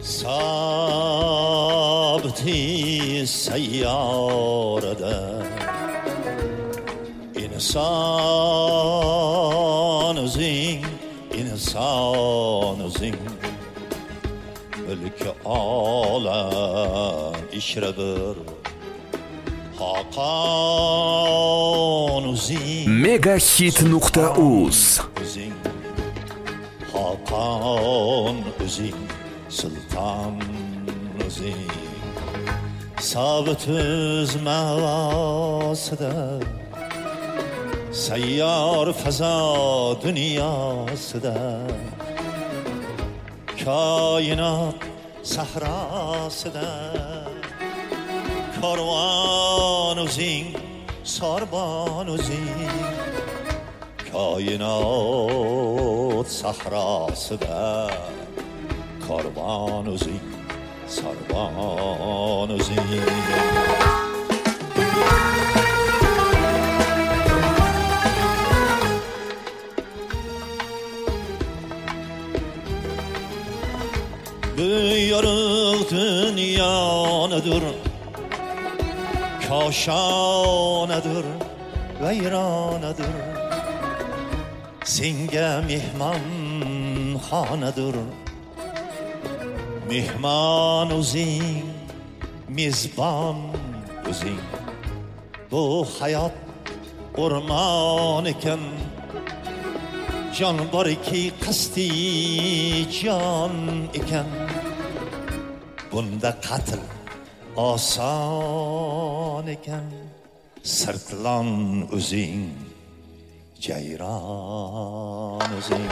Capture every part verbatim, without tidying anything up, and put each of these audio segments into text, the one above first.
sabti sayyorada inson o'zing, inson o'zing, mulki olam ishra bir Hakan o'zing, megahit nuqta uz o'zing, Hakan o'zing, sulton o'zing, sabit mavosida sayyor fazo dunyosida koinot sahrosida karvon o'zing, sorbon o'zing, koinot sahrosida karvon o'zing, sorbon o'zing. Bu yorug' dunyonadir, koshonadir, vayronadir, senga mehmon xonadir. Mehmon o'zing, mezbon o'zing, bu hayot o'rmon ekan, jon borki qasdi jon ekan, bunda qatl oson ekan. Sirtlon o'zing, jayron o'zing.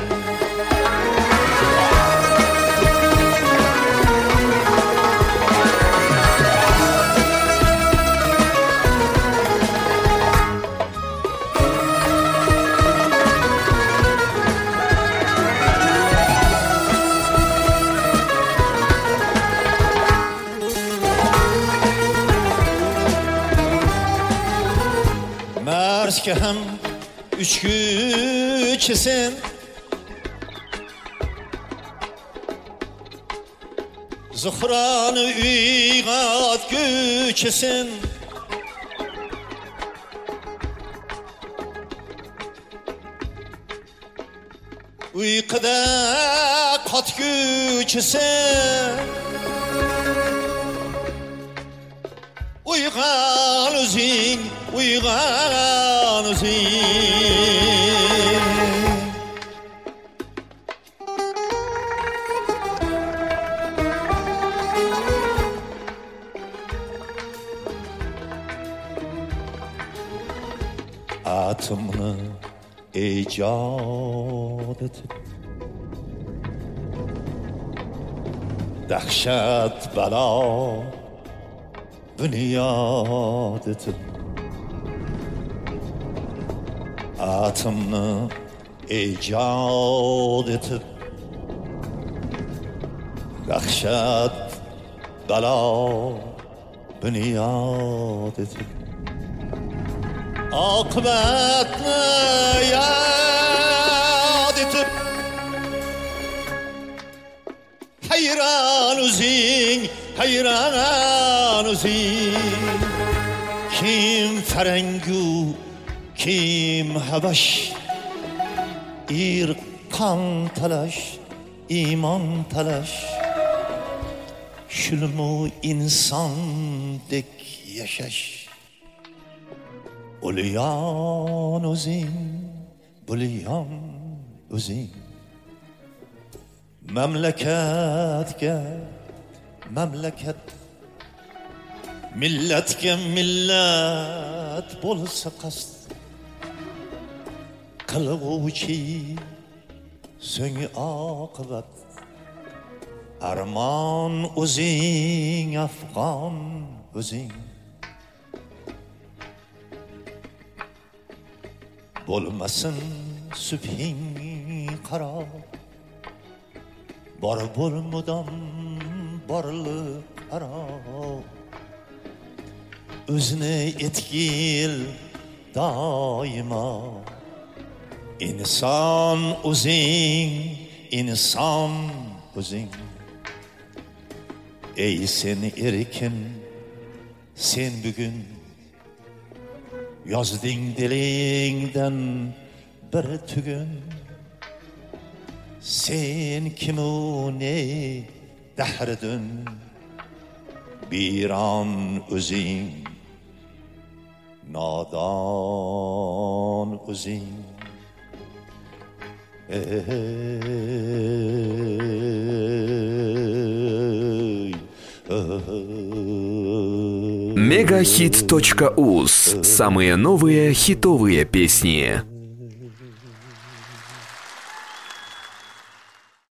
Ki hem üç güçesin, Zuhranı uygat güçesin, uykuda kat güçesin, uygan özün, uygan özün. Atımını icat etip dahşet bela bunyod etib atomni ijod etib dahshat balo bunyod etib oqibatni yod etib hayron o'zing hayron o'zing kim farangu kim habash irq qon talash iymon talash shulmu insondek yashash o'liyon o'zing bulyon o'zing mamlakatga mamlakat millatga millat bo'lsa qasd qilg'uvchi so'ng oqibat armon o'zing afg'on o'zing bo'lmasin subhing qaro bor bo'l mudom borliq aro o'zini etkil doimo inson o'zing inson o'zing Ey sen erkin, sen bugün yozding dilingdan bir tugun. Sen kimu ne dahrdun, biron o'zing, nodon o'zing. Мегахит точка уз. Самые новые хитовые песни.